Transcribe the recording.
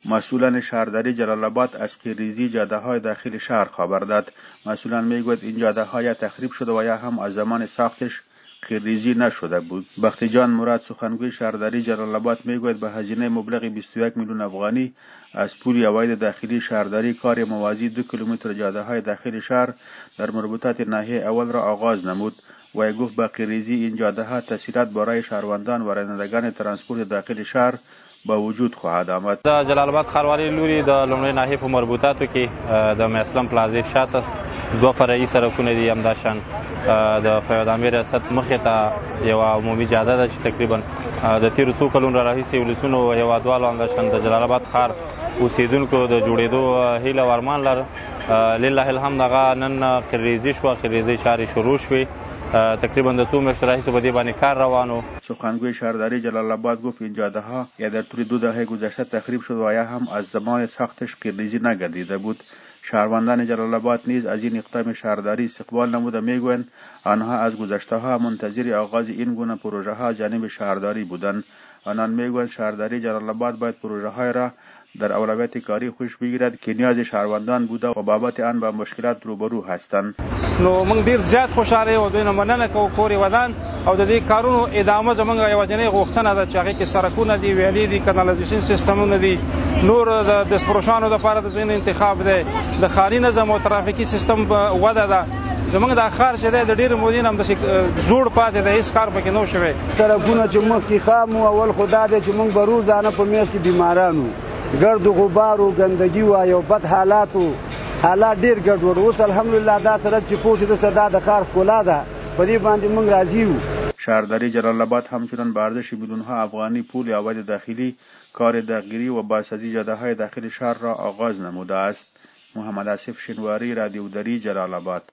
مسئولان شهرداری جلال آباد از خیرریزی جاده‌های داخل شهر خبر داد. مسئولان میگوید این جاده‌ها یا تخریب شده و یا هم از زمان ساختش خیرریزی نشده بود. بختی جان مراد سخنگوی شهرداری جلال آباد میگوید به هزینه مبلغ 21 میلیون افغانی از پول عواید داخلی شهرداری کار موازی 2 کیلومتر جاده‌های داخل شهر در مربوطات ناحیه اول را آغاز نمود. و گفت با خیرریزی این جاده‌ها تسهیلات برای شهروندان و رانندگان ترانسپورت داخل شهر با وجود خواهد آمد. د جلال آباد ښاروالۍ لوري د لومړۍ ناحیې په مربوطاتو کې د میاسلم پلازې شاته 2 فرعي سړکونه دي، همداشان د فیاض امیر ریاست مخې ته یوه عمومي جاده ده چې تقریبا د تیرو څو کلونو راهیسې ولسونو هیوادوالو همداشان د جلال آباد ښار اوسېدونکو د جوړېدو هیله او ارمان لر. لله الحمد هغه نن خیرریزي شوه، خیرریزي چارې شروع شوې. تقریبا د 2 میاشتو راهیسې په دې باندې کار روانو. سخنگوی شهرداری جلال آباد گفت این جاده‌ها یا در طول 2 دهه گذشته تخریب شد و یا هم از زمان ساختش خیرریزی نگردیده بود. شهروندان جلال آباد نیز از این اقدام شهرداری استقبال نموده میگویند آنها از گذشته‌ها منتظر آغاز این گونه پروژه‌ها جانب شهرداری بودند. آنان میگویند شهرداری جلال آباد باید پروژه‌های را در اولویت کاری خوش بگیرد که نیاز شهروندان بوده و بابت آن با مشکلات روبرو هستند. نو موږ ډیر زیات خوشاله یو، دوی نه مننه کوو کور یې ودان او د دې کارونو ادامه زموږ یوازینۍ غوښتنه ده چې هغې کې سړکونه دي، ویالې دي، کنالایزیشن سیستمونه دي، نور د دستفروشانو دپاره د ځای انتخاب دی، د ښاري نظم او ترافیکي سیستم وده ده. زموږ دا ښار چې دی د ډېرو مودې نه همداسې زوړ پاتې دی، هېڅ کار پکې نه شوی. سړکونه چې مخکې خام وو، اول خو دا دی چې موږ به روزانه په میاشت کې بیماران وو، ګرد و غبار و ګندګي وه، یو بد حالات و، حالات ډېر ګډوډ. اوس الحمدلله دا سړک چې پوه شو دسه دا د ښار ښکلا ده، په دې باندې موږ راضي وو. شهرداری جلال آباد همچنان به ارزش میلیون‌ها افغانی پول عواید داخلی کار داغگیری و بازسازی جاده‌های داخل شهر را آغاز نموده است. محمد آصف شنواری، رادیو دری، جلال آباد.